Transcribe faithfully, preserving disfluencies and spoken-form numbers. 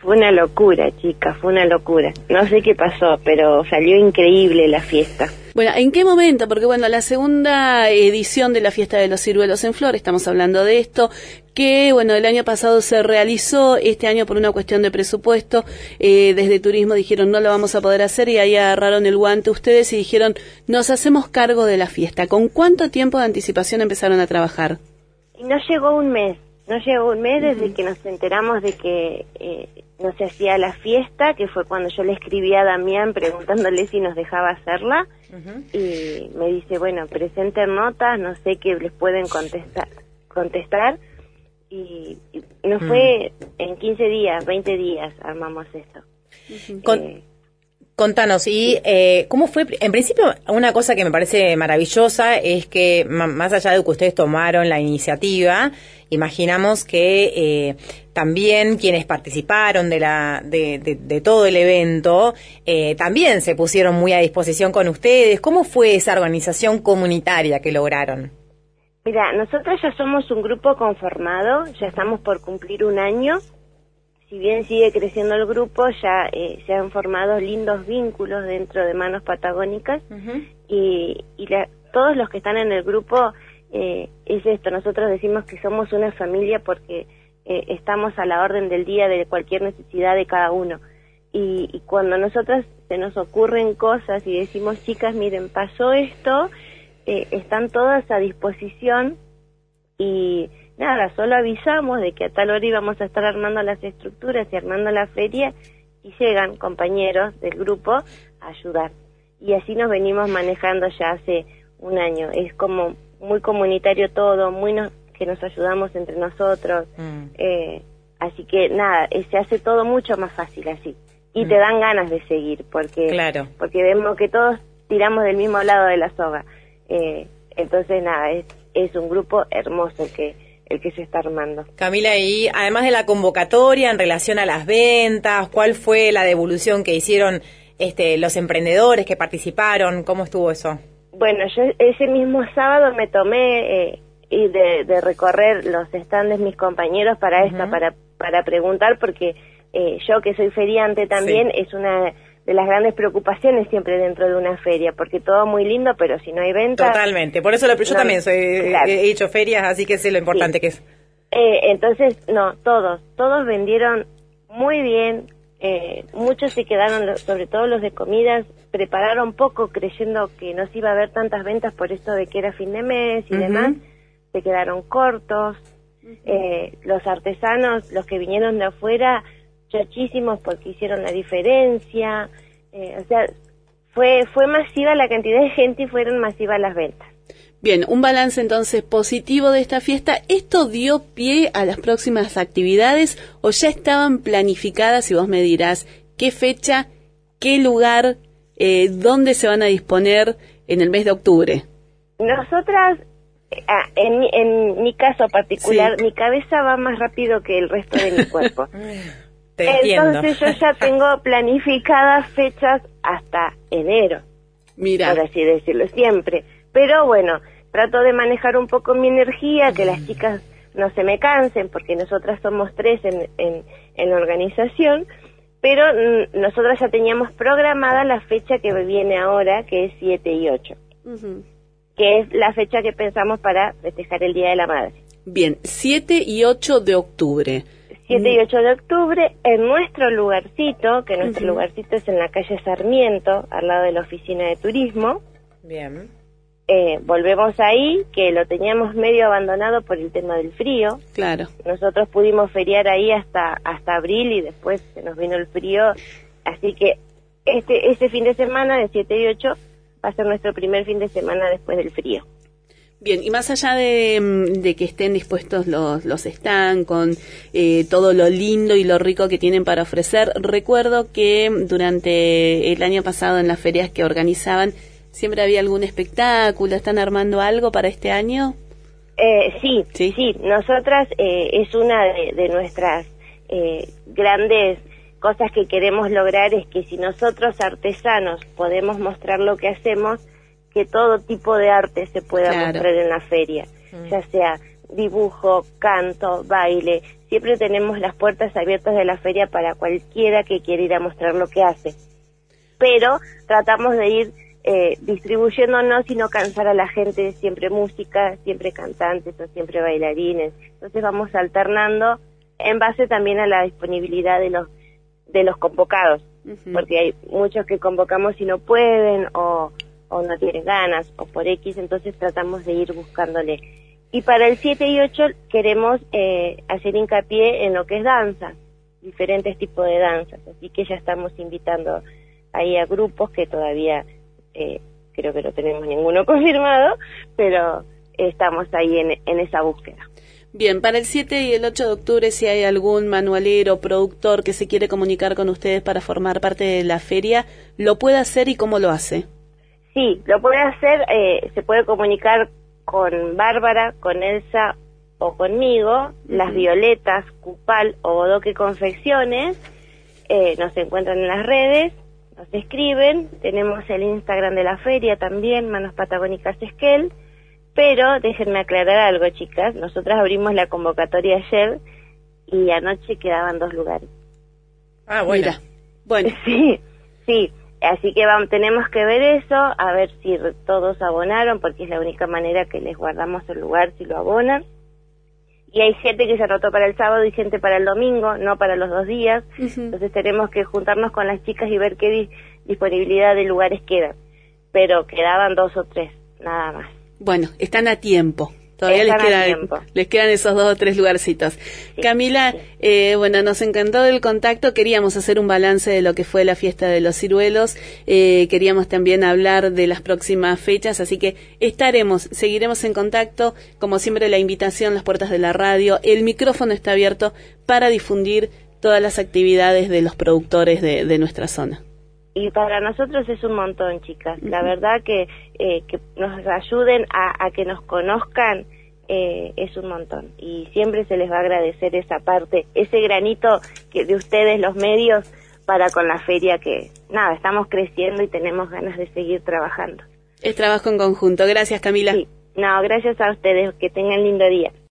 Fue una locura, chicas, fue una locura. No sé qué pasó, pero salió increíble la fiesta. Bueno, ¿en qué momento? Porque bueno, la segunda edición de la Fiesta de los Ciruelos en Flor, estamos hablando de esto, que bueno, el año pasado se realizó, este año por una cuestión de presupuesto, eh, desde Turismo dijeron no lo vamos a poder hacer y ahí agarraron el guante ustedes y dijeron nos hacemos cargo de la fiesta. ¿Con cuánto tiempo de anticipación empezaron a trabajar? Y no llegó un mes, no llegó un mes desde uh-huh. que nos enteramos de que eh, no se hacía la fiesta, que fue cuando yo le escribí a Damián preguntándole si nos dejaba hacerla, uh-huh. y me dice, bueno, presenten notas, no sé qué les pueden contestar, contestar y, y nos uh-huh. fue en quince días, veinte días armamos esto. Uh-huh. Con... Eh, Contanos, y eh, ¿cómo fue? En principio, una cosa que me parece maravillosa es que, más allá de que ustedes tomaron la iniciativa, imaginamos que eh, también quienes participaron de la de, de, de todo el evento, eh, también se pusieron muy a disposición con ustedes. ¿Cómo fue esa organización comunitaria que lograron? Mira, nosotros ya somos un grupo conformado, ya estamos por cumplir un año. Si bien sigue creciendo el grupo, ya eh, se han formado lindos vínculos dentro de Manos Patagónicas, uh-huh. y, y la, todos los que están en el grupo, eh, es esto, nosotros decimos que somos una familia porque eh, estamos a la orden del día de cualquier necesidad de cada uno. Y, y cuando nosotras se nos ocurren cosas y decimos, chicas, miren, pasó esto, eh, están todas a disposición y... Nada, solo avisamos de que a tal hora íbamos a estar armando las estructuras y armando la feria y llegan compañeros del grupo a ayudar. Y así nos venimos manejando ya hace un año. Es como muy comunitario todo, muy no, que nos ayudamos entre nosotros. Mm. Eh, así que nada, eh, se hace todo mucho más fácil así. Y mm. te dan ganas de seguir porque, claro. porque vemos que todos tiramos del mismo lado de la soga. Eh, entonces nada, es, es un grupo hermoso que... el que se está armando. Camila, y además de la convocatoria en relación a las ventas, ¿cuál fue la devolución que hicieron este, los emprendedores que participaron? ¿Cómo estuvo eso? Bueno, yo ese mismo sábado me tomé eh, y de, de recorrer los stands de mis compañeros para uh-huh. esta, para para preguntar, porque eh, yo que soy feriante también, sí. es una de las grandes preocupaciones siempre dentro de una feria, porque todo muy lindo, pero si no hay ventas... Totalmente, por eso lo, yo no, también soy, claro. he hecho ferias, así que sé lo importante sí. que es. Eh, entonces, no, todos, todos vendieron muy bien, eh, muchos se quedaron, sobre todo los de comidas, prepararon poco creyendo que no se iba a haber tantas ventas por esto de que era fin de mes y uh-huh. demás, se quedaron cortos, uh-huh. eh, los artesanos, los que vinieron de afuera... muchísimos porque hicieron la diferencia, eh, o sea, fue fue masiva la cantidad de gente y fueron masivas las ventas. Bien, un balance entonces positivo de esta fiesta. ¿Esto dio pie a las próximas actividades o ya estaban planificadas? Y vos me dirás qué fecha, qué lugar, eh, dónde se van a disponer en el mes de octubre. Nosotras, ah, en, en mi caso particular, sí. mi cabeza va más rápido que el resto de mi cuerpo. Te entiendo. Entonces yo ya tengo planificadas fechas hasta enero, Mira. por así decirlo, siempre. Pero bueno, trato de manejar un poco mi energía, que las chicas no se me cansen, porque nosotras somos tres en, en, en la organización, pero mm, nosotras ya teníamos programada la fecha que viene ahora, que es siete y ocho, uh-huh. que es la fecha que pensamos para festejar el Día de la Madre. Bien, siete y ocho de octubre. siete y ocho de octubre, en nuestro lugarcito, que nuestro uh-huh. lugarcito es en la calle Sarmiento, al lado de la oficina de turismo. Bien. Eh, volvemos ahí, que lo teníamos medio abandonado por el tema del frío. Claro. Nosotros pudimos feriar ahí hasta hasta abril y después se nos vino el frío. Así que este este fin de semana, de siete y ocho, va a ser nuestro primer fin de semana después del frío. Bien, y más allá de, de que estén dispuestos los, los stands con eh, todo lo lindo y lo rico que tienen para ofrecer, recuerdo que durante el año pasado en las ferias que organizaban siempre había algún espectáculo. ¿Están armando algo para este año? Eh, sí, sí, sí. Nosotras eh, es una de, de nuestras eh, grandes cosas que queremos lograr, es que si nosotros artesanos podemos mostrar lo que hacemos, que todo tipo de arte se pueda claro. mostrar en la feria, mm. ya sea dibujo, canto, baile. Siempre tenemos las puertas abiertas de la feria para cualquiera que quiera ir a mostrar lo que hace. Pero tratamos de ir eh, distribuyéndonos y no cansar a la gente, siempre música, siempre cantantes o siempre bailarines. Entonces vamos alternando en base también a la disponibilidad de los de los convocados, uh-huh. porque hay muchos que convocamos y no pueden o, o no tienen ganas o por X, entonces tratamos de ir buscándole. Y para el siete y ocho queremos eh, hacer hincapié en lo que es danza, diferentes tipos de danzas, así que ya estamos invitando ahí a grupos que todavía eh, creo que no tenemos ninguno confirmado, pero estamos ahí en, en esa búsqueda. Bien, para el siete y el ocho de octubre, si hay algún manualero, productor que se quiere comunicar con ustedes para formar parte de la feria, ¿lo puede hacer y cómo lo hace? Sí, lo puede hacer, eh, se puede comunicar con Bárbara, con Elsa o conmigo, uh-huh. Las Violetas, Cupal o Bodoque Confecciones, eh, nos encuentran en las redes, nos escriben, tenemos el Instagram de la feria también, Manos Patagónicas Esquel. Pero déjenme aclarar algo, chicas. Nosotras abrimos la convocatoria ayer y anoche quedaban dos lugares. Ah, bueno. Mira. Bueno. Sí, sí. Así que vamos, tenemos que ver eso, a ver si todos abonaron, porque es la única manera que les guardamos el lugar si lo abonan. Y hay gente que se anotó para el sábado y gente para el domingo, no para los dos días. Uh-huh. Entonces tenemos que juntarnos con las chicas y ver qué di- disponibilidad de lugares quedan. Pero quedaban dos o tres, nada más. Bueno, están a tiempo. Todavía les quedan, les quedan esos dos o tres lugarcitos. Sí, Camila, sí. Eh, bueno, nos encantó el contacto. Queríamos hacer un balance de lo que fue la fiesta de los ciruelos. Eh, queríamos también hablar de las próximas fechas, así que estaremos, seguiremos en contacto. Como siempre, la invitación, las puertas de la radio, el micrófono está abierto para difundir todas las actividades de los productores de, de nuestra zona. Y para nosotros es un montón, chicas. La verdad que eh, que nos ayuden a, a que nos conozcan eh, es un montón. Y siempre se les va a agradecer esa parte, ese granito que de ustedes, los medios, para con la feria que, nada, estamos creciendo y tenemos ganas de seguir trabajando. Es trabajo en conjunto. Gracias, Camila. Sí. No, gracias a ustedes. Que tengan lindo día.